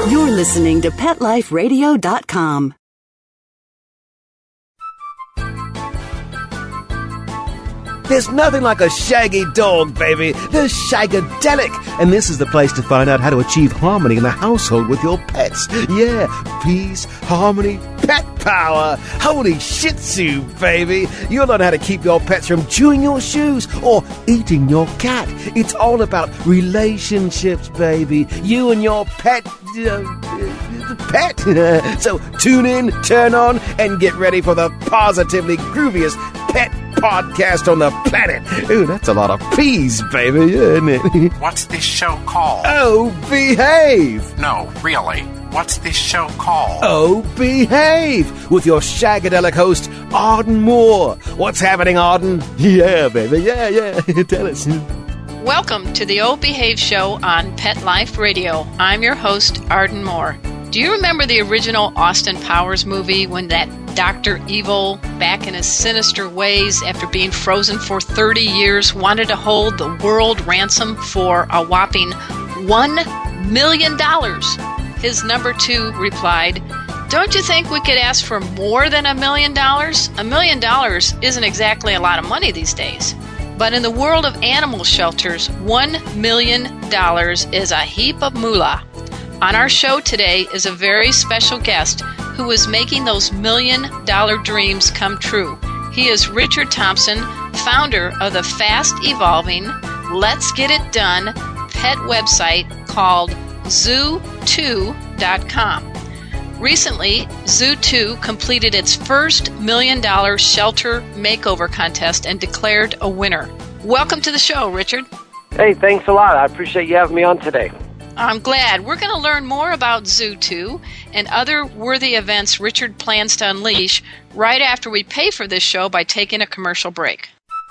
You're listening to PetLifeRadio.com. There's nothing like a shaggy dog, baby. They're shagadelic. And this is the place to find out how to achieve harmony in the household with your pets. Yeah, peace, harmony, pet power. Holy Shih Tzu, baby. You'll learn how to keep your pets from chewing your shoes or eating your cat. It's all about relationships, baby. You and your pet... So tune in, turn on, and get ready for the positively grooviest pet podcast on the planet. Ooh, that's a lot of P's, baby, isn't it? What's this show called? Oh, behave! No, really. What's this show called? Oh, behave! With your shagadelic host, Arden Moore. What's happening, Arden? Yeah, baby, yeah. Tell us. Welcome to the Oh Behave Show on Pet Life Radio. I'm your host, Arden Moore. Do you remember the original Austin Powers movie when that Dr. Evil, back in his sinister ways after being frozen for 30 years, wanted to hold the world ransom for a whopping $1 million? His number 2 replied, "Don't you think we could ask for more than $1 million? $1 million isn't exactly a lot of money these days." But in the world of animal shelters, $1 million is a heap of moolah. On our show today is a very special guest who is making those $1 million dreams come true. He is Richard Thompson, founder of the fast-evolving Let's Get It Done pet website called Zoo2.com. Recently, Zoo2 completed its first $1 million shelter makeover contest and declared a winner. Welcome to the show, Richard. Hey, thanks a lot. I appreciate you having me on today. I'm glad. We're going to learn more about Zoo2 and other worthy events Richard plans to unleash right after we pay for this show by taking a commercial break.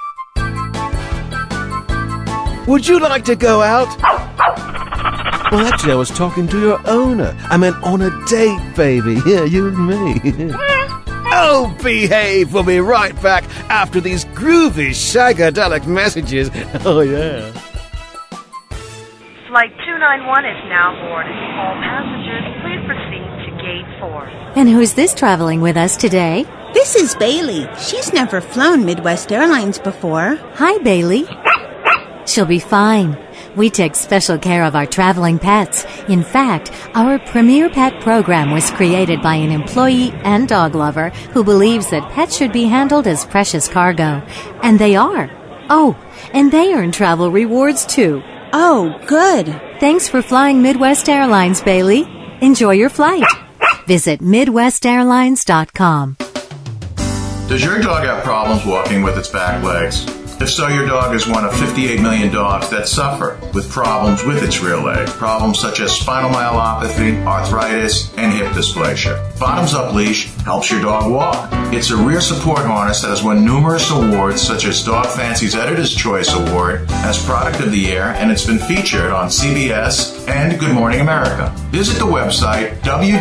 Would you like to go out? Well, actually, I was talking to your owner. I meant on a date, baby. Yeah, you and me. Oh, behave. We'll be right back after these groovy shagadelic messages. Oh, yeah. Flight 291 is now boarded. All passengers, please proceed to gate 4. And who's this traveling with us today? This is Bailey. She's never flown Midwest Airlines before. Hi, Bailey. She'll be fine. We take special care of our traveling pets. In fact, our premier pet program was created by an employee and dog lover who believes that pets should be handled as precious cargo. And they are. Oh, and they earn travel rewards too. Oh, good. Thanks for flying Midwest Airlines, Bailey. Enjoy your flight. Visit MidwestAirlines.com. Does your dog have problems walking with its back legs? If so, your dog is one of 58 million dogs that suffer with problems with its rear leg. Problems such as spinal myelopathy, arthritis, and hip dysplasia. Bottoms Up Leash helps your dog walk. It's a rear support harness that has won numerous awards such as Dog Fancy's Editor's Choice Award as Product of the Year, and it's been featured on CBS and Good Morning America. Visit the website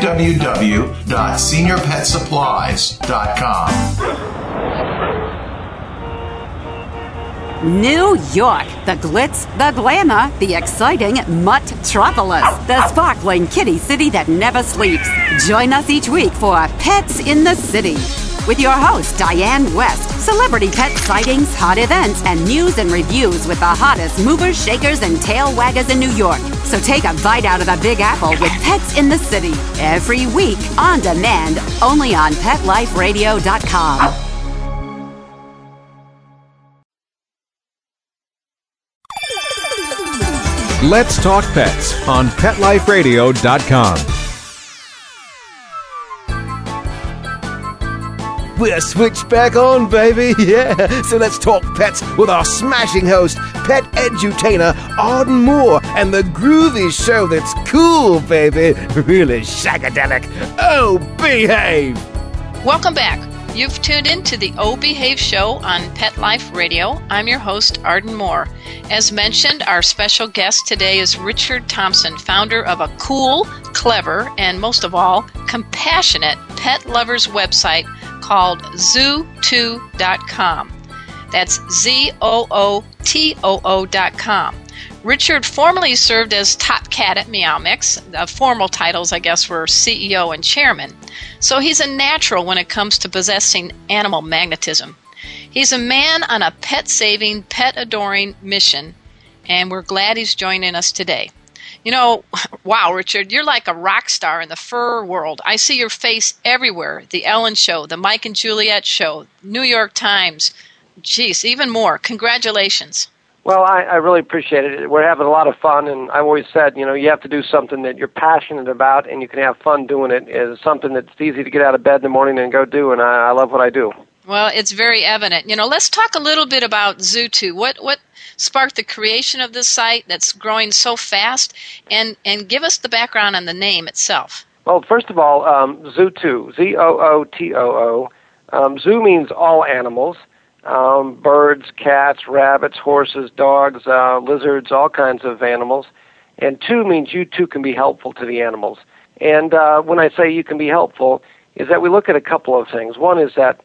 www.seniorpetsupplies.com. New York, the glitz, the glamour, the exciting Mutt-tropolis, the sparkling kitty city that never sleeps. Join us each week for Pets in the City with your host, Diane West. Celebrity pet sightings, hot events, and news and reviews with the hottest movers, shakers, and tail waggers in New York. So take a bite out of the Big Apple with Pets in the City. Every week, on demand, only on PetLifeRadio.com. Let's Talk Pets on PetLifeRadio.com. We're switched back on, baby. Yeah. So let's talk pets with our smashing host, pet edutainer Arden Moore, and the groovy show that's cool, baby. Really shagadelic. Oh, behave. Welcome back. You've tuned in to the Oh Behave Show on Pet Life Radio. I'm your host, Arden Moore. As mentioned, our special guest today is Richard Thompson, founder of a cool, clever, and most of all, compassionate pet lovers website called Zoo2.com. That's ZOOTOO.com. Richard formerly served as top cat at Meow Mix. The formal titles, I guess, were CEO and chairman. So he's a natural when it comes to possessing animal magnetism. He's a man on a pet-saving, pet-adoring mission, and we're glad he's joining us today. You know, wow, Richard, you're like a rock star in the fur world. I see your face everywhere. The Ellen Show, the Mike and Juliet Show, New York Times. Geez, even more. Congratulations. Well, I really appreciate it. We're having a lot of fun, and I've always said, you know, you have to do something that you're passionate about and you can have fun doing it. It's something that's easy to get out of bed in the morning and go do, and I love what I do. Well, it's very evident. You know, let's talk a little bit about Zoo2. What sparked the creation of this site that's growing so fast, and give us the background on the name itself. Well, first of all, Zoo2, Z-O-O-T-O-O. Zoo means all animals. Birds, cats, rabbits, horses, dogs, lizards, all kinds of animals. And two means you too can be helpful to the animals. And when I say you can be helpful, is that we look at a couple of things. One is that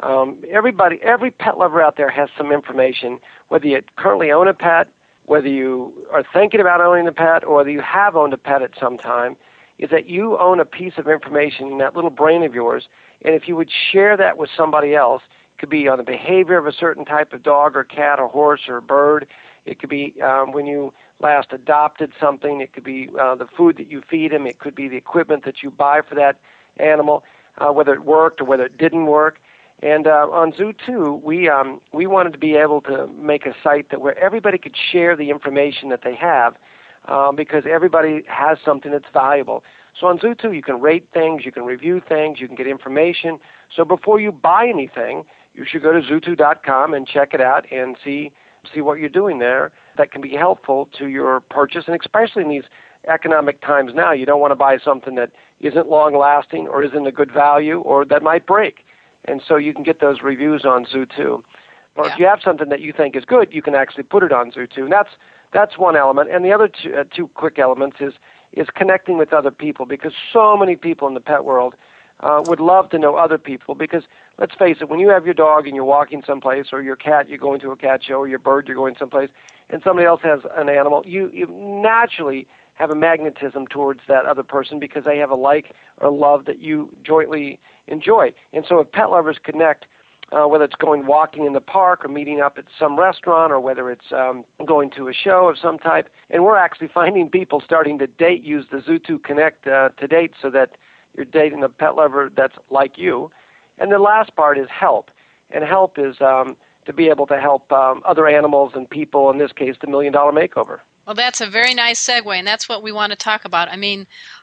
every pet lover out there has some information, whether you currently own a pet, whether you are thinking about owning a pet, or whether you have owned a pet at some time, is that you own a piece of information in that little brain of yours, and if you would share that with somebody else, it could be on the behavior of a certain type of dog or cat or horse or bird. It could be when you last adopted something. It could be the food that you feed him. It could be the equipment that you buy for that animal, whether it worked or whether it didn't work. And on Zoo2, we wanted to be able to make a site that where everybody could share the information that they have, because everybody has something that's valuable. So on Zoo2, you can rate things, you can review things, you can get information. So before you buy anything, you should go to zoo2.com and check it out and see what you're doing there that can be helpful to your purchase, and especially in these economic times now. You don't want to buy something that isn't long-lasting or isn't a good value or that might break. And so you can get those reviews on Zoo2. Or if you have something that you think is good, you can actually put it on Zoo2. And that's one element. And the other two quick elements is connecting with other people, because so many people in the pet world would love to know other people. Because let's face it, when you have your dog and you're walking someplace, or your cat, you're going to a cat show, or your bird, you're going someplace, and somebody else has an animal, you naturally have a magnetism towards that other person because they have a like or love that you jointly enjoy. And so if pet lovers connect, whether it's going walking in the park or meeting up at some restaurant, or whether it's going to a show of some type, and we're actually finding people starting to use the Zoo2 Connect to date, so that you're dating a pet lover that's like you. And the last part is help. And help is to be able to help other animals and people, in this case, the $1 Million Makeover. Well, that's a very nice segue, and that's what we want to talk about. I mean,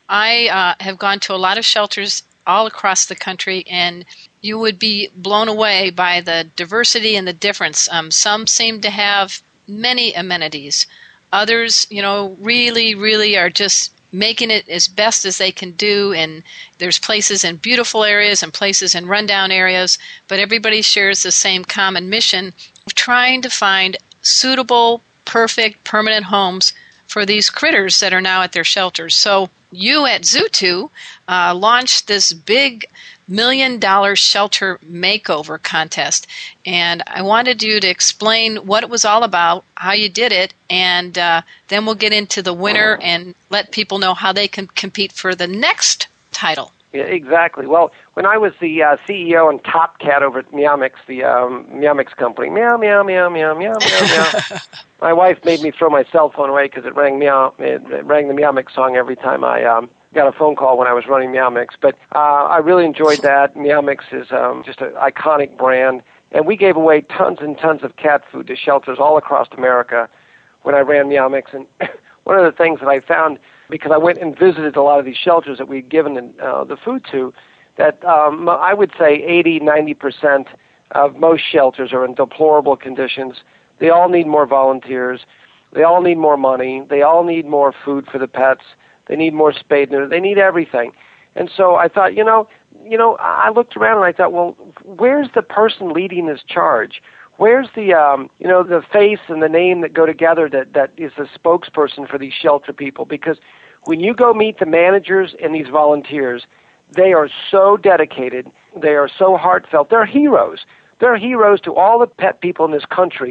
I have gone to a lot of shelters all across the country, and you would be blown away by the diversity and the difference. Some seem to have many amenities. Others, really, really are just making it as best as they can do, and there's places in beautiful areas and places in rundown areas, but everybody shares the same common mission of trying to find suitable, perfect, permanent homes for these critters that are now at their shelters. So you at Zoo2 launched this big $1 Million Shelter Makeover contest, and I wanted you to explain what it was all about, how you did it, and then we'll get into the winner and let people know how they can compete for the next title. Yeah, exactly. Well, when I was the CEO and top cat over at Meow Mix, the Meow Mix company, meow, meow, meow, meow, meow, meow, meow. My wife made me throw my cell phone away because it rang the Meow Mix song every time I got a phone call when I was running Meow Mix. But I really enjoyed that. Meow Mix is just an iconic brand. And we gave away tons and tons of cat food to shelters all across America when I ran Meow Mix. And one of the things that I found, because I went and visited a lot of these shelters that we'd given the food to, that I would say 80-90% of most shelters are in deplorable conditions. They all need more volunteers. They all need more money. They all need more food for the pets. They need more spade neuter. They need everything. And so I thought, I looked around and I thought, well, where's the person leading this charge? Where's the, the face and the name that go together that is the spokesperson for these shelter people? Because when you go meet the managers and these volunteers, they are so dedicated. They are so heartfelt. They're heroes. They're heroes to all the pet people in this country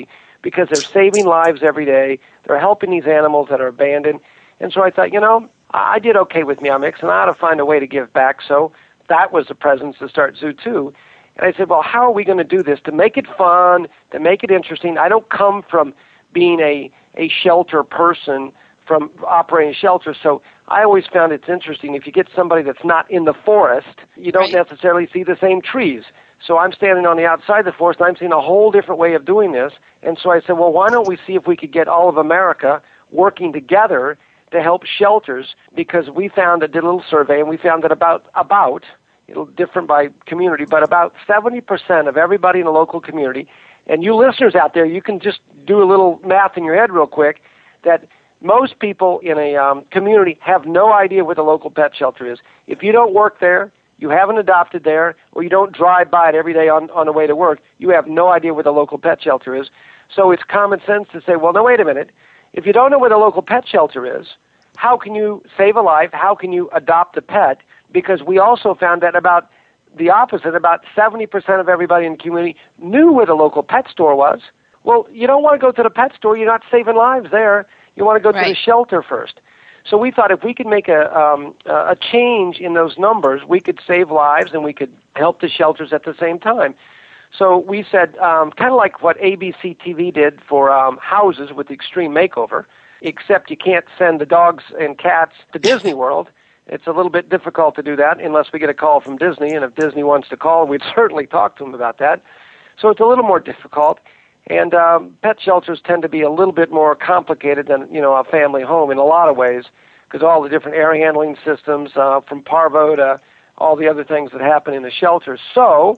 because they're saving lives every day. They're helping these animals that are abandoned. And so I thought, I did okay with Meow Mix, and I ought to find a way to give back. So that was the presence to start Zoo 2. And I said, well, how are we going to do this to make it fun, to make it interesting? I don't come from being a shelter person, from operating shelters, so I always found it's interesting. If you get somebody that's not in the forest, you don't necessarily see the same trees. So I'm standing on the outside of the forest, and I'm seeing a whole different way of doing this. And so I said, well, why don't we see if we could get all of America working together to help shelters, because we found, did a little survey, and we found that about different by community, but about 70% of everybody in a local community, and you listeners out there, you can just do a little math in your head real quick, that most people in a community have no idea what the local pet shelter is. If you don't work there, you haven't adopted there, or you don't drive by it every day on the way to work, you have no idea what the local pet shelter is. So it's common sense to say, well, no, wait a minute. If you don't know what a local pet shelter is, how can you save a life? How can you adopt a pet? Because we also found that about the opposite, about 70% of everybody in the community knew where the local pet store was. Well, you don't want to go to the pet store. You're not saving lives there. You want to go to the shelter first. So we thought if we could make a change in those numbers, we could save lives and we could help the shelters at the same time. So we said, kind of like what ABC TV did for houses with the Extreme Makeover, except you can't send the dogs and cats to Disney World. It's a little bit difficult to do that unless we get a call from Disney, and if Disney wants to call, we'd certainly talk to them about that. So it's a little more difficult. And pet shelters tend to be a little bit more complicated than, a family home in a lot of ways, because all the different air handling systems, from parvo to all the other things that happen in the shelters. So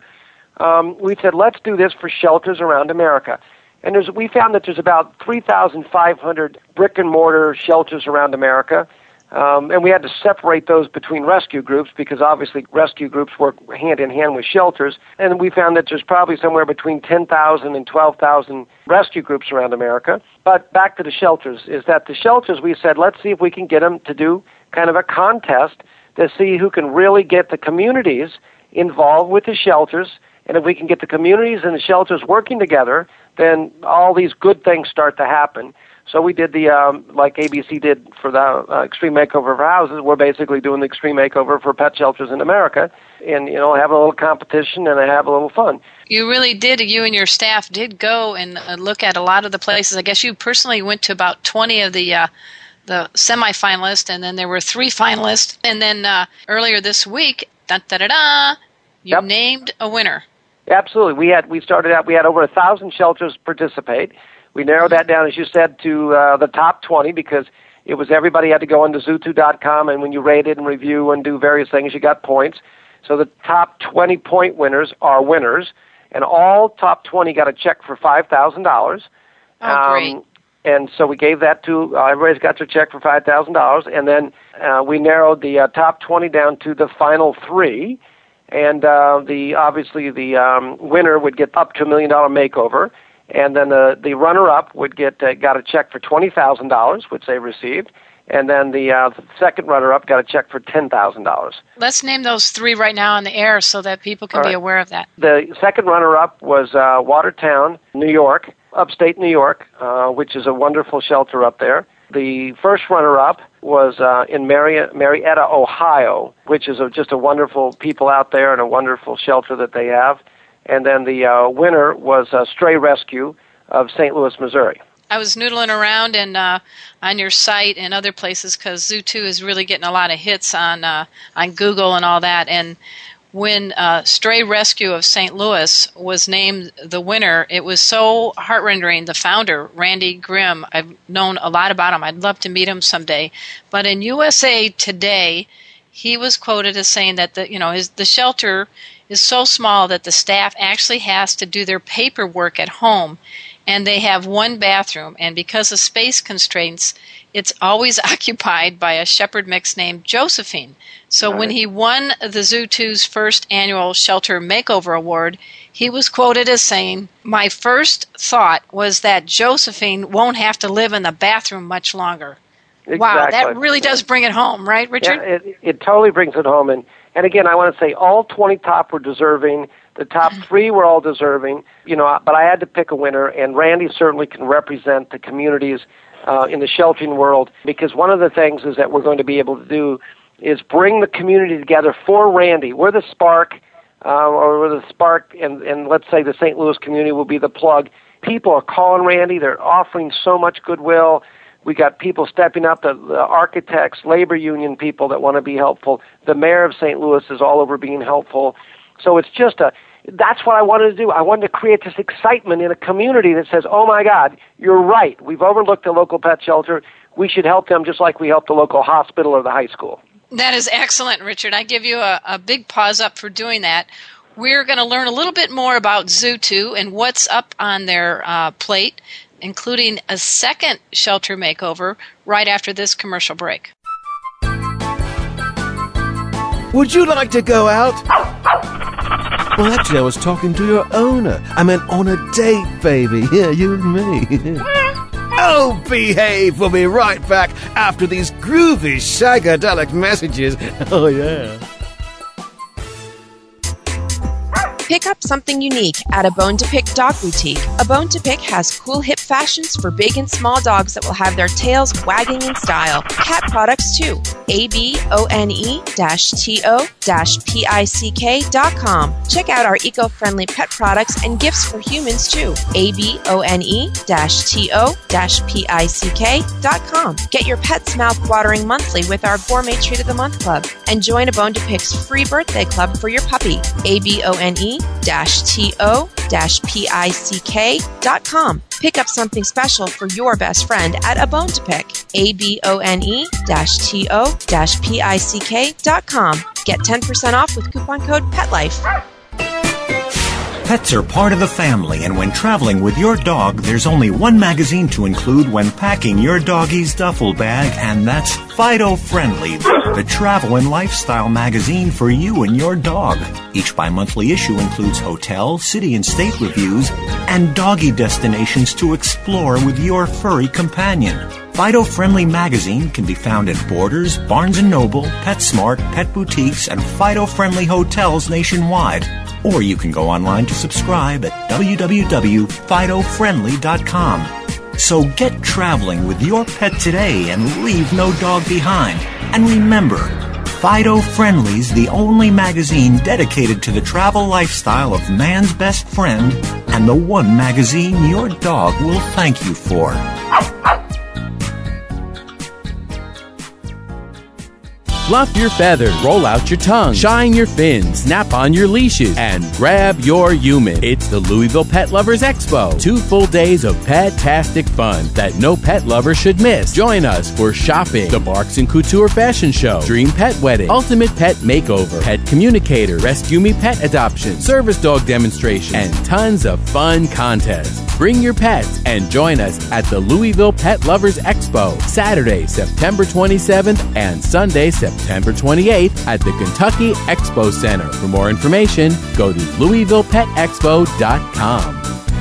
we said, let's do this for shelters around America. And we found that there's about 3,500 brick-and-mortar shelters around America. And we had to separate those between rescue groups, because obviously rescue groups work hand-in-hand with shelters. And we found that there's probably somewhere between 10,000 and 12,000 rescue groups around America. But back to the shelters, is that the shelters, we said, let's see if we can get them to do kind of a contest to see who can really get the communities involved with the shelters. And if we can get the communities and the shelters working together, then all these good things start to happen. So we did the, like ABC did for the Extreme Makeover for houses, we're basically doing the Extreme Makeover for pet shelters in America, and, have a little competition and have a little fun. You really did, you and your staff did go and look at a lot of the places. I guess you personally went to about 20 of the semifinalists, and then there were 3 finalists, and then earlier this week, you named a winner. Absolutely. We started out, we had over 1,000 shelters participate. We narrowed that down, as you said, to the top 20, because it was everybody had to go onto zoo2.com, and when you rate it and review and do various things, you got points. So the top 20 point winners are winners, and all top 20 got a check for $5,000. Oh, great. And so we gave that to, everybody's got their check for $5,000, and then we narrowed the top 20 down to the final 3, and obviously the winner would get up to $1 million makeover. And then the runner-up would got a check for $20,000, which they received, and then the second runner-up got a check for $10,000. Let's name those 3 right now on the air so that people can be aware of that. The second runner-up was Watertown, New York, upstate New York, which is a wonderful shelter up there. The first runner-up was in Marietta, Ohio, which is just a wonderful people out there and a wonderful shelter that they have. And then the winner was Stray Rescue of St. Louis, Missouri. I was noodling around and on your site and other places, because Zoo 2 is really getting a lot of hits on Google and all that. And when Stray Rescue of St. Louis was named the winner, it was so heart-rending. The founder, Randy Grimm, I've known a lot about him. I'd love to meet him someday. But in USA Today, he was quoted as saying that the shelter is so small that the staff actually has to do their paperwork at home, and they have 1 bathroom, and because of space constraints, it's always occupied by a shepherd mix named Josephine. So when he won the Zoo 2's first annual Shelter Makeover Award, he was quoted as saying, "My first thought was that Josephine won't have to live in the bathroom much longer." Exactly. Wow, that really does bring it home, right, Richard? Yeah, it totally brings it home. And again, I want to say all 20 top were deserving. The top three were all deserving, but I had to pick a winner, and Randy certainly can represent the communities in the sheltering world, because one of the things is that we're going to be able to do is bring the community together for Randy. We're the spark, and let's say the St. Louis community will be the plug. People are calling Randy. They're offering so much goodwill. We got people stepping up, the architects, labor union people that want to be helpful. The mayor of St. Louis is all over being helpful. So it's just that's what I wanted to do. I wanted to create this excitement in a community that says, oh my God, you're right. We've overlooked the local pet shelter. We should help them just like we help the local hospital or the high school. That is excellent, Richard. I give you a big pause up for doing that. We're going to learn a little bit more about Zoo 2 and what's up on their plate, including a second shelter makeover right after this commercial break. Would you like to go out? Well, actually, I was talking to your owner. I meant on a date, baby. Yeah, you and me. Oh, behave! We'll be right back after these groovy, shagadelic messages. Oh, yeah. Pick up something unique at A Bone to Pick Dog Boutique. A Bone to Pick has cool hip fashions for big and small dogs that will have their tails wagging in style. Cat products too. abone-to-pick.com. Check out our eco-friendly pet products and gifts for humans too. abone-to-pick.com. Get your pet's mouth watering monthly with our Gourmet Treat of the Month Club and join A Bone to Pick's free birthday club for your puppy. abone-to-pick.com. Pick up something special for your best friend at A Bone to Pick. abone-to-pick.com. Get 10% off with coupon code PETLIFE. Pets are part of the family, and when traveling with your dog, there's only one magazine to include when packing your doggie's duffel bag, and that's Fido Friendly, the travel and lifestyle magazine for you and your dog. Each bi-monthly issue includes hotel, city, and state reviews, and doggy destinations to explore with your furry companion. Fido Friendly magazine can be found at Borders, Barnes & Noble, PetSmart, Pet Boutiques, and Fido Friendly hotels nationwide. Or you can go online to subscribe at www.fidofriendly.com. So get traveling with your pet today and leave no dog behind. And remember, Fido Friendly's the only magazine dedicated to the travel lifestyle of man's best friend, and the one magazine your dog will thank you for. Fluff your feathers, roll out your tongue, shine your fins, snap on your leashes, and grab your human. It's the Louisville Pet Lovers Expo. 2 full days of pet-tastic fun that no pet lover should miss. Join us for shopping, the Barks and Couture Fashion Show, Dream Pet Wedding, Ultimate Pet Makeover, Pet Communicator, Rescue Me Pet Adoption, Service Dog Demonstration, and tons of fun contests. Bring your pets and join us at the Louisville Pet Lovers Expo, Saturday, September 27th and Sunday, September 28th at the Kentucky Expo Center. For more information, go to LouisvillePetExpo.com.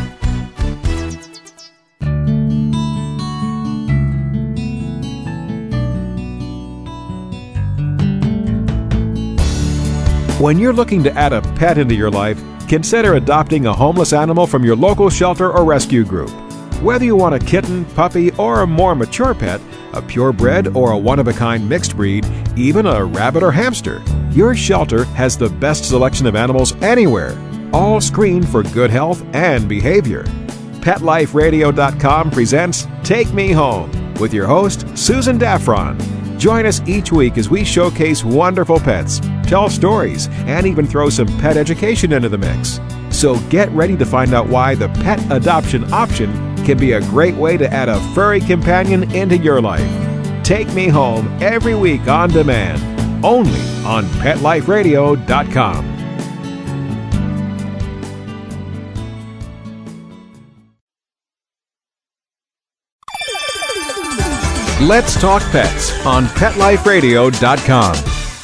When you're looking to add a pet into your life, consider adopting a homeless animal from your local shelter or rescue group. Whether you want a kitten, puppy, or a more mature pet, a purebred or a one-of-a-kind mixed breed, even a rabbit or hamster, your shelter has the best selection of animals anywhere, all screened for good health and behavior. PetLifeRadio.com presents Take Me Home with your host, Susan Daffron. Join us each week as we showcase wonderful pets, tell stories, and even throw some pet education into the mix. So get ready to find out why the pet adoption option can be a great way to add a furry companion into your life. Take Me Home every week on demand, only on PetLifeRadio.com. Let's Talk Pets on PetLifeRadio.com.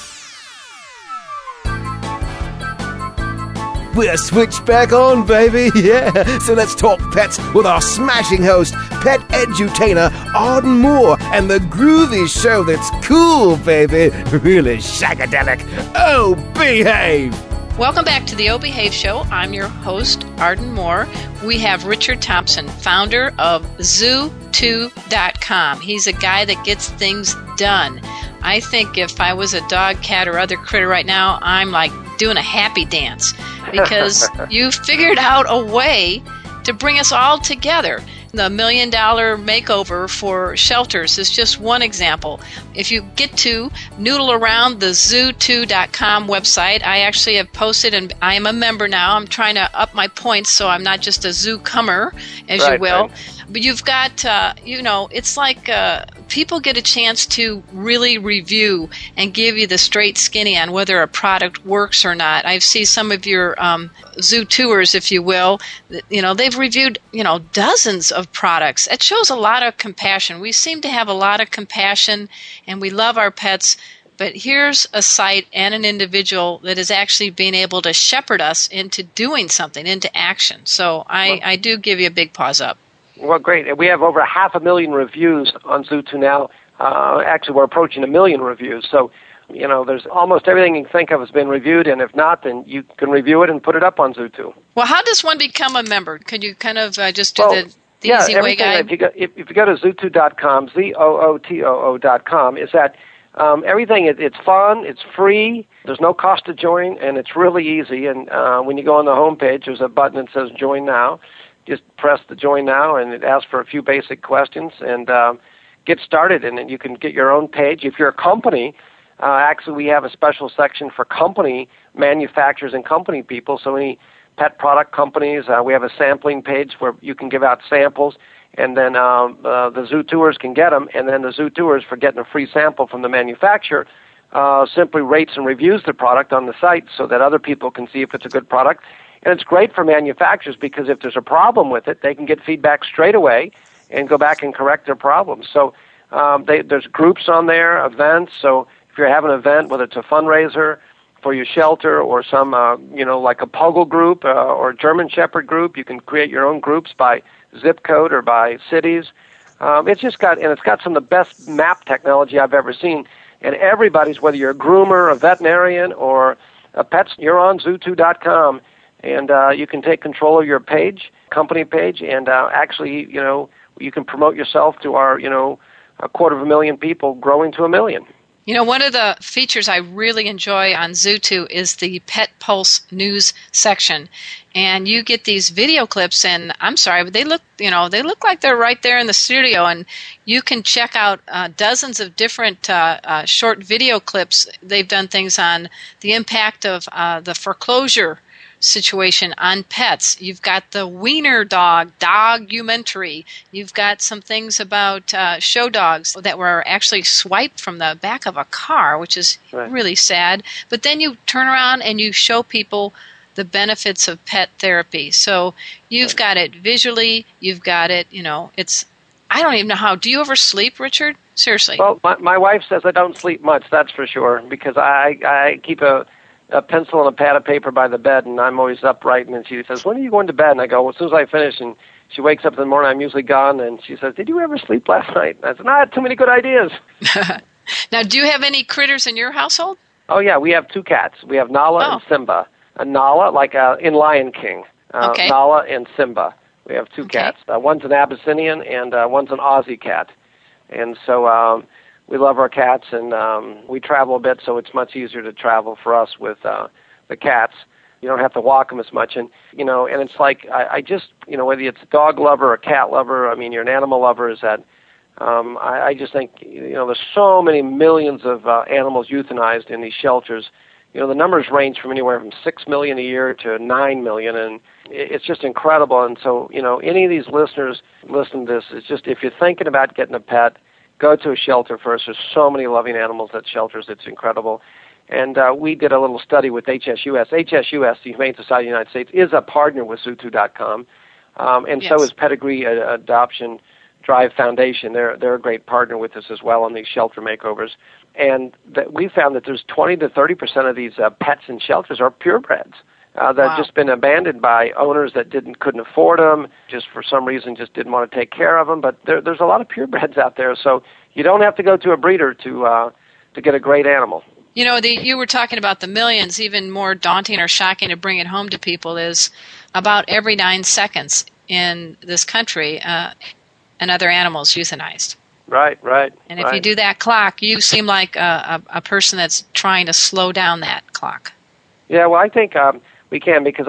We're switched back on, baby. Yeah. So let's talk pets with our smashing host, pet edutainer Arden Moore, and the groovy show that's cool, baby. Really shagadelic. Oh, behave. Welcome back to the O Behave Show. I'm your host, Arden Moore. We have Richard Thompson, founder of Zoo2.com. He's a guy that gets things done. I think if I was a dog, cat, or other critter right now, I'm like doing a happy dance because you figured out a way to bring us all together. The $1 Million Makeover for Shelters is just one example. If you get to noodle around the Zoo2.com website, I actually have posted, and I am a member now. I'm trying to up my points so I'm not just a zoo-comer, as you will. Right. But you've got, it's like people get a chance to really review and give you the straight skinny on whether a product works or not. I see some of your zoo tours, if you will. They've reviewed, dozens of products. It shows a lot of compassion. We seem to have a lot of compassion, and we love our pets. But here's a site and an individual that is actually being able to shepherd us into doing something, into action. So I do give you a big paws up. Well, great. We have over 500,000 reviews on Zoo2 now. Actually, we're approaching 1 million reviews. So, there's almost everything you can think of has been reviewed, and if not, then you can review it and put it up on Zoo2. Well, how does one become a member? Could you kind of just do the easy way guide? If you go to Zoo2.com, ZOOTOO.com, is that everything, it's fun, it's free, there's no cost to join, and it's really easy. And when you go on the homepage, there's a button that says Join Now. Just press the Join Now, and it asks for a few basic questions, and get started. And then you can get your own page. If you're a company, actually we have a special section for company manufacturers and company people. So any pet product companies, we have a sampling page where you can give out samples, and then the Zoo Tours can get them, and then the Zoo Tours, for getting a free sample from the manufacturer, simply rates and reviews the product on the site so that other people can see if it's a good product. And it's great for manufacturers because if there's a problem with it, they can get feedback straight away and go back and correct their problems. So there's groups on there, events. So if you're having an event, whether it's a fundraiser for your shelter or some, like a Puggle group or German Shepherd group, you can create your own groups by zip code or by cities. It's got some of the best map technology I've ever seen. And everybody's, whether you're a groomer, a veterinarian, or a pet, you're on Zoo2.com. And you can take control of your page, company page, and actually, you can promote yourself to our, 250,000 people growing to 1 million. One of the features I really enjoy on Zoo2 is the Pet Pulse news section. And you get these video clips, and I'm sorry, but they look like they're right there in the studio. And you can check out dozens of different short video clips. They've done things on the impact of the foreclosure situation on pets. You've got the Wiener Dogumentary. You've got some things about show dogs that were actually swiped from the back of a car, which is really sad. But then you turn around and you show people the benefits of pet therapy. So you've got it visually, you've got it, it's, I don't even know how. Do you ever sleep, Richard? Seriously. Well, my wife says I don't sleep much, that's for sure, because I keep a pencil and a pad of paper by the bed, and I'm always up writing, and she says, when are you going to bed? And I go, well, as soon as I finish, and she wakes up in the morning, I'm usually gone, and she says, did you ever sleep last night? And I said, no, I had too many good ideas. Now, do you have any critters in your household? Oh, yeah, we have 2 cats. We have Nala and Simba. Nala, like in Lion King. Nala and Simba. We have 2 cats. One's an Abyssinian, and one's an Aussie cat. And so we love our cats, and we travel a bit, so it's much easier to travel for us with the cats. You don't have to walk them as much. And, and it's like, I just, whether it's a dog lover or a cat lover, I mean, you're an animal lover, is that I just think, there's so many millions of animals euthanized in these shelters. The numbers range from anywhere from 6 million a year to 9 million, and it's just incredible. And so, any of these listeners listening to this, it's just, if you're thinking about getting a pet, go to a shelter first. There's so many loving animals at shelters. It's incredible. And we did a little study with HSUS. HSUS, the Humane Society of the United States, is a partner with Zoo2.com. So is Pedigree Adoption Drive Foundation. They're a great partner with us as well on these shelter makeovers. And we found that there's 20 to 30% of these pets in shelters are purebreds. That have just been abandoned by owners that couldn't afford them, just for some reason just didn't want to take care of them. But there's a lot of purebreds out there, so you don't have to go to a breeder to get a great animal. You know, you were talking about the millions. Even more daunting or shocking to bring it home to people is about every 9 seconds in this country, another animal is euthanized. Right. And if you do that clock, you seem like a person that's trying to slow down that clock. Yeah, well, I think we can, because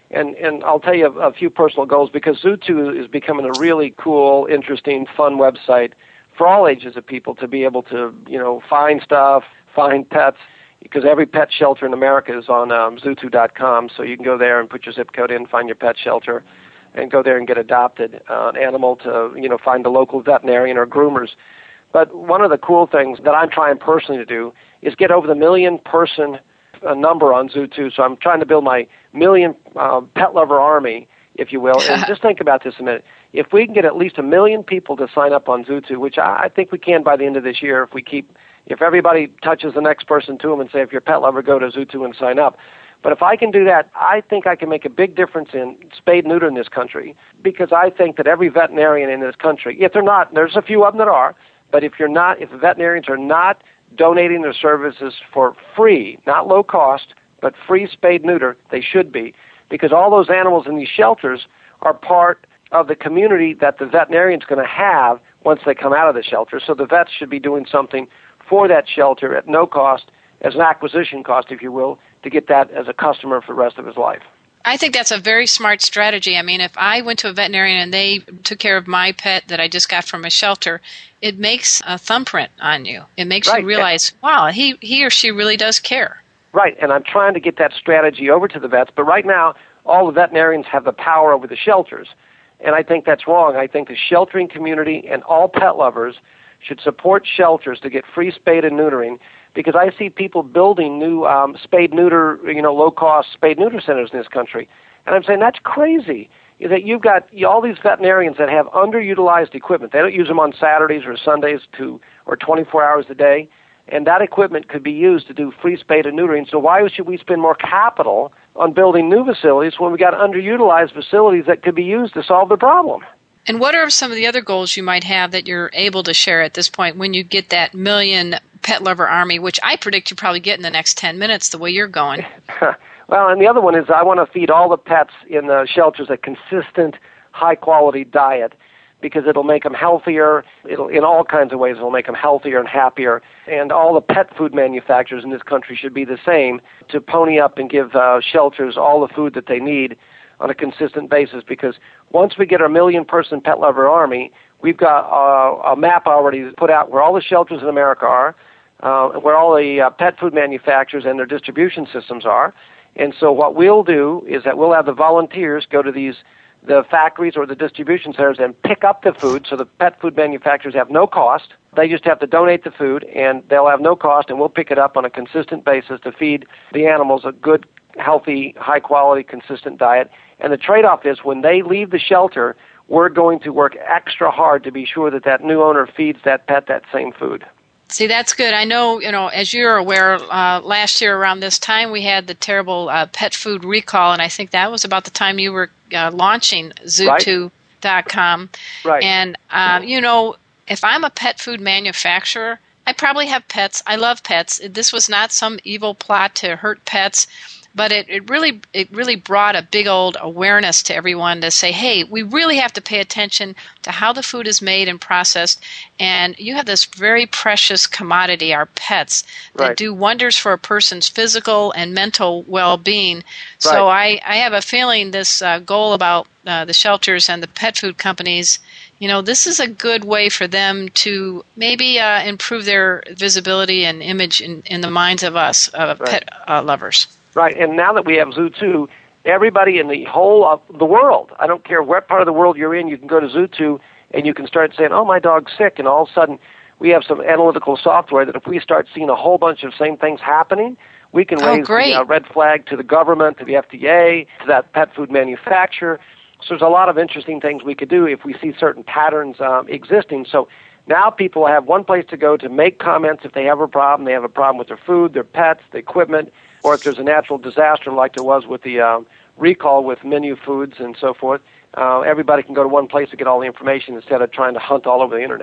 and I'll tell you a few personal goals, because Zoo2 is becoming a really cool, interesting, fun website for all ages of people to be able to, find stuff, find pets, because every pet shelter in America is on Zoo2.com, so you can go there and put your zip code in, find your pet shelter, and go there and get adopted an animal to, find a local veterinarian or groomers. But one of the cool things that I'm trying personally to do is get over the 1 million person number on Zoo2. So I'm trying to build my 1 million pet lover army, if you will. And just think about this a minute. If we can get at least 1 million people to sign up on Zoo2, which I think we can by the end of this year, if everybody touches the next person to them and say, if you're a pet lover, go to Zoo2 and sign up. But if I can do that, I think I can make a big difference in spade and neuter in this country, because I think that every veterinarian in this country, if they're not, there's a few of them that are, but if the veterinarians are not donating their services for free, not low cost, but free spade neuter, they should be, because all those animals in these shelters are part of the community that the veterinarian's going to have once they come out of the shelter. So the vets should be doing something for that shelter at no cost, as an acquisition cost, if you will, to get that as a customer for the rest of his life. I think that's a very smart strategy. I mean, if I went to a veterinarian and they took care of my pet that I just got from a shelter, it makes a thumbprint on you. It makes you realize, wow, he or she really does care. Right, and I'm trying to get that strategy over to the vets, but right now, all the veterinarians have the power over the shelters, and I think that's wrong. I think the sheltering community and all pet lovers should support shelters to get free spade and neutering, because I see people building new spade-neuter, low-cost spade-neuter centers in this country. And I'm saying that's crazy, that you've got all these veterinarians that have underutilized equipment. They don't use them on Saturdays or Sundays or 24 hours a day, and that equipment could be used to do free spade and neutering. So why should we spend more capital on building new facilities when we got underutilized facilities that could be used to solve the problem? And what are some of the other goals you might have that you're able to share at this point when you get that 1 million pet lover army, which I predict you probably get in the next 10 minutes the way you're going? Well, and the other one is I want to feed all the pets in the shelters a consistent, high-quality diet, because it'll make them healthier. In all kinds of ways, it'll make them healthier and happier. And all the pet food manufacturers in this country should be the same, to pony up and give shelters all the food that they need on a consistent basis, because once we get our 1 million person pet lover army, we've got a map already put out where all the shelters in America are, where all the pet food manufacturers and their distribution systems are. And so what we'll do is that we'll have the volunteers go to the factories or the distribution centers and pick up the food, so the pet food manufacturers have no cost. They just have to donate the food, and they'll have no cost, and we'll pick it up on a consistent basis to feed the animals a good, healthy, high-quality, consistent diet. And the trade-off is when they leave the shelter, we're going to work extra hard to be sure that new owner feeds that pet that same food. See, that's good. I know, as you're aware, last year around this time we had the terrible pet food recall, and I think that was about the time you were launching Zoo2.com. Right. And, if I'm a pet food manufacturer, I probably have pets. I love pets. This was not some evil plot to hurt pets. But it really brought a big old awareness to everyone to say, hey, we really have to pay attention to how the food is made and processed. And you have this very precious commodity, our pets, that do wonders for a person's physical and mental well-being. Right. So I have a feeling this goal about the shelters and the pet food companies, this is a good way for them to maybe improve their visibility and image in the minds of us, pet lovers. Right, and now that we have Zoo2, everybody in the whole of the world, I don't care what part of the world you're in, you can go to Zoo2 and you can start saying, oh, my dog's sick, and all of a sudden we have some analytical software that if we start seeing a whole bunch of same things happening, we can raise the red flag to the government, to the FDA, to that pet food manufacturer. So there's a lot of interesting things we could do if we see certain patterns existing. So now people have one place to go to make comments if they have a problem. They have a problem with their food, their pets, the equipment, or if there's a natural disaster like there was with the recall with Menu Foods and so forth. Everybody can go to one place to get all the information instead of trying to hunt all over the Internet.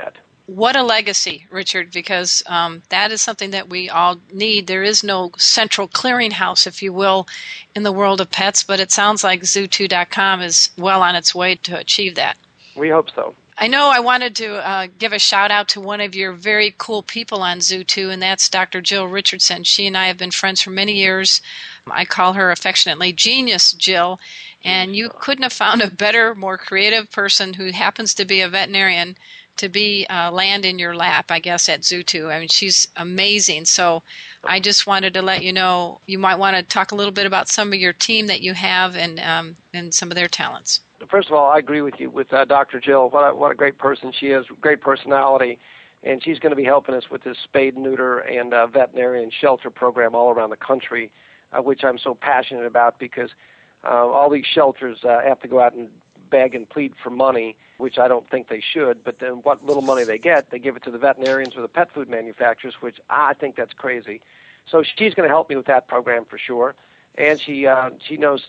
what a legacy, Richard, because that is something that we all need. There is no central clearinghouse, if you will, in the world of pets, but it sounds like Zoo2.com is well on its way to achieve that. We hope so. I know I wanted to give a shout-out to one of your very cool people on Zoo2, and that's Dr. Jill Richardson. She and I have been friends for many years. I call her affectionately Genius Jill, and you couldn't have found a better, more creative person who happens to be a veterinarian to be land in your lap, I guess, at Zoo2. I mean, she's amazing. So I just wanted to let you know you might want to talk a little bit about some of your team that you have and some of their talents. First of all, I agree with you with Dr. Jill. What a great person she is, great personality, and she's going to be helping us with this spade, neuter, and veterinarian shelter program all around the country, which I'm so passionate about because all these shelters have to go out and beg and plead for money, which I don't think they should, but then what little money they get, they give it to the veterinarians or the pet food manufacturers, which I think that's crazy. So she's going to help me with that program for sure. And she knows,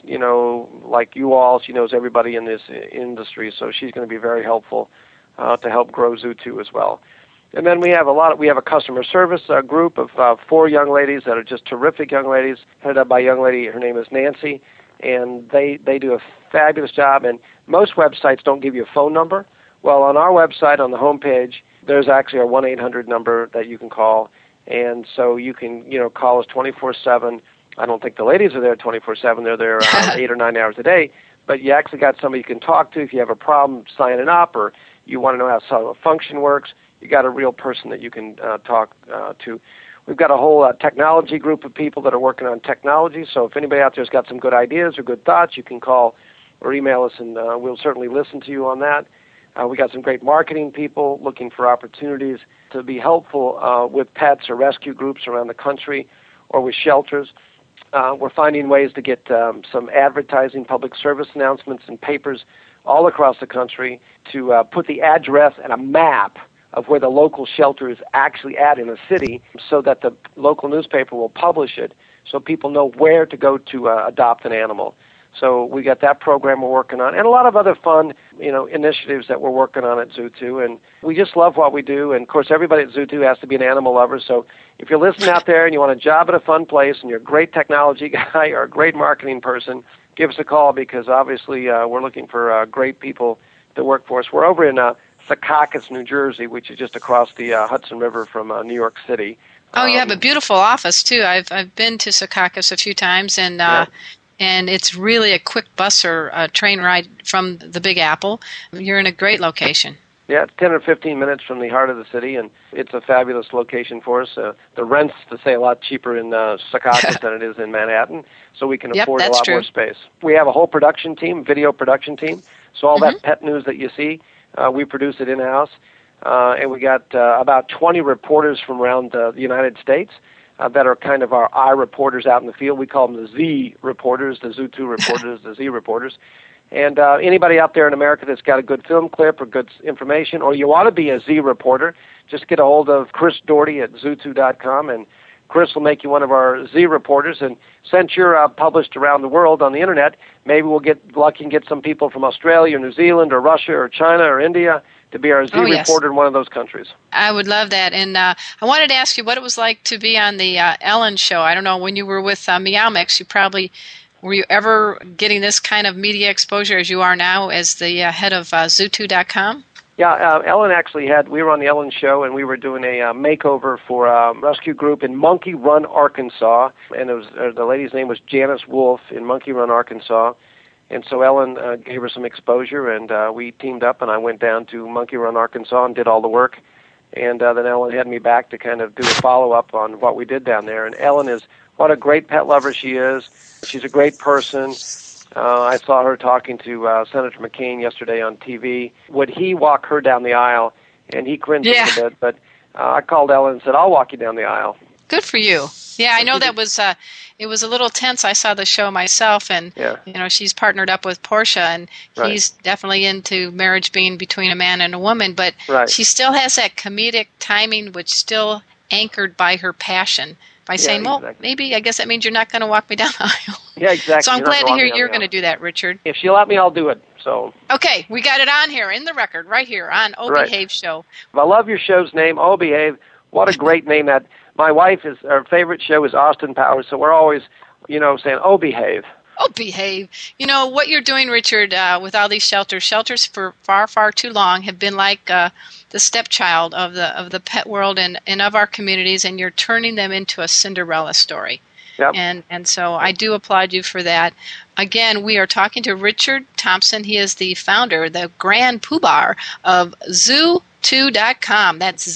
like you all, she knows everybody in this industry, so she's going to be very helpful to help grow Zoo2 as well. And then we have a customer service group of 4 young ladies that are just terrific young ladies, headed up by a young lady. Her name is Nancy, and they do a fabulous job. And most websites don't give you a phone number. Well, on our website, on the homepage, there's actually a 1-800 number that you can call, and so you can call us 24/7. I don't think the ladies are there 24/7. They're there 8 or 9 hours a day. But you actually got somebody you can talk to if you have a problem signing up or you want to know how some function works. You got a real person that you can talk to. We've got a whole technology group of people that are working on technology. So if anybody out there's got some good ideas or good thoughts, you can call or email us, and we'll certainly listen to you on that. We got some great marketing people looking for opportunities to be helpful with pets or rescue groups around the country or with shelters. We're finding ways to get some advertising, public service announcements, and papers all across the country to put the address and a map of where the local shelter is actually at in a city so that the local newspaper will publish it so people know where to go to adopt an animal. So we got that program we're working on, and a lot of other fun, initiatives that we're working on at Zoo2, and we just love what we do. And of course, everybody at Zoo2 has to be an animal lover. So if you're listening out there and you want a job at a fun place, and you're a great technology guy or a great marketing person, give us a call because obviously we're looking for great people to work for us. We're over in Secaucus, New Jersey, which is just across the Hudson River from New York City. Oh, you have a beautiful office too. I've been to Secaucus a few times, and. Yeah. And it's really a quick bus or train ride from the Big Apple. You're in a great location. Yeah, it's 10 or 15 minutes from the heart of the city, and it's a fabulous location for us. The rent's, to say, a lot cheaper in Secaucus than it is in Manhattan, so we can afford a lot more space. We have a whole production team, video production team, so all that pet news that you see, we produce it in-house. And we got about 20 reporters from around the United States that are kind of our eye reporters out in the field. We call them the Z reporters, the Zoo2 reporters, the Z reporters. And anybody out there in America that's got a good film clip or good information, or you want to be a Z reporter, just get a hold of Chris Doherty at Zoo2.com, and Chris will make you one of our Z reporters. And since you're published around the world on the Internet, maybe we'll get lucky and get some people from Australia, or New Zealand, or Russia, or China, or India to be our Z reporter in one of those countries. I would love that. And I wanted to ask you what it was like to be on the Ellen show. I don't know, when you were with Meow Mix, were you ever getting this kind of media exposure as you are now as the head of Zoo2.com? Yeah, Ellen actually we were on the Ellen show, and we were doing a makeover for a rescue group in Monkey Run, Arkansas. And it was the lady's name was Janice Wolf in Monkey Run, Arkansas. And so Ellen gave her some exposure, and we teamed up, and I went down to Monkey Run, Arkansas, and did all the work. And then Ellen had me back to kind of do a follow-up on what we did down there. And Ellen what a great pet lover she is. She's a great person. I saw her talking to Senator McCain yesterday on TV. Would he walk her down the aisle? And he cringed a little bit, but I called Ellen and said, I'll walk you down the aisle. Good for you. Yeah, I know that was it was a little tense. I saw the show myself, and she's partnered up with Portia, and he's definitely into marriage being between a man and a woman, but she still has that comedic timing, which still anchored by her passion by saying, well, maybe I guess that means you're not going to walk me down the aisle. Yeah, exactly. So I'm glad to hear you're going to do that, Richard. If she'll let me, I'll do it. So okay, we got it on here in the record right here on Oh Behave Show. I love your show's name, Oh Behave. What a great name that. My wife her favorite show is Austin Powers, so we're always, saying Oh Behave. Oh, behave. What you're doing, Richard, with all these shelters for far, far too long have been like the stepchild of the pet world and of our communities, and you're turning them into a Cinderella story. Yep. And so I do applaud you for that. Again, we are talking to Richard Thompson. He is the founder, the grand poobah of Zootoo.com. That's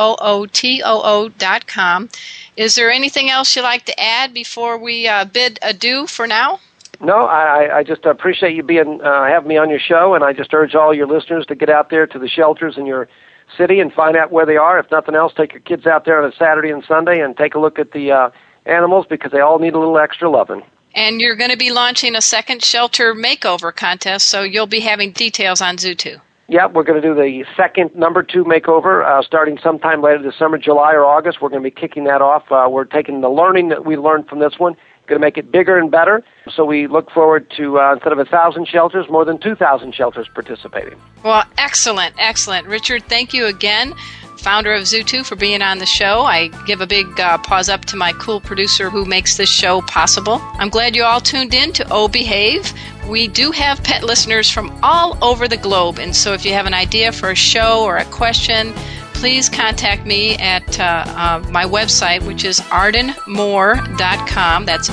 ZOOTOO.com. Is there anything else you'd like to add before we bid adieu for now? No, I just appreciate you having me on your show, and I just urge all your listeners to get out there to the shelters in your city and find out where they are. If nothing else, take your kids out there on a Saturday and Sunday and take a look at the animals, because they all need a little extra loving. And you're going to be launching a second shelter makeover contest, so you'll be having details on Zootoo. Yeah, we're going to do the second number 2 makeover starting sometime later this summer, July or August. We're going to be kicking that off. We're taking the learning that we learned from this one, going to make it bigger and better. So we look forward to, instead of 1,000 shelters, more than 2,000 shelters participating. Well, excellent. Richard, thank you again, founder of Zootoo, for being on the show. I give a big paws up to my cool producer who makes this show possible. I'm glad you all tuned in to Oh Behave. We do have pet listeners from all over the globe, and so if you have an idea for a show or a question, please contact me at my website, which is ardenmoore.com. That's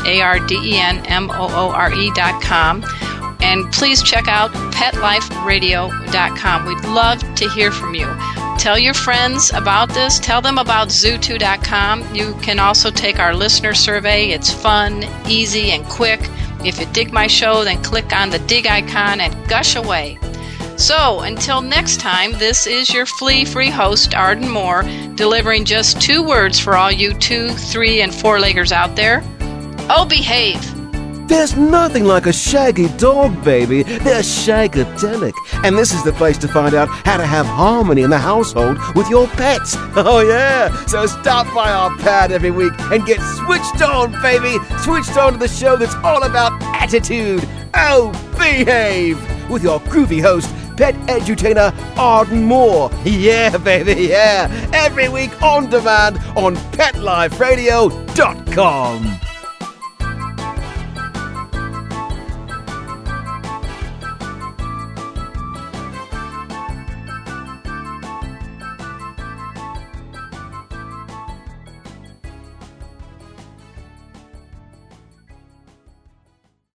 ARDENMOORE.com. And please check out PetLifeRadio.com. We'd love to hear from you. Tell your friends about this. Tell them about Zootoo.com. You can also take our listener survey. It's fun, easy, and quick. If you dig my show, then click on the dig icon and gush away. So, until next time, this is your flea-free host, Arden Moore, delivering just 2 words for all you 2, 3, and 4-leggers out there. Oh, behave! There's nothing like a shaggy dog, baby. They're shagadelic. And this is the place to find out how to have harmony in the household with your pets. Oh, yeah. So stop by our pad every week and get switched on, baby. Switched on to the show that's all about attitude. Oh, behave! With your groovy host, pet edutainer Arden Moore. Yeah, baby, yeah. Every week on demand on PetLifeRadio.com.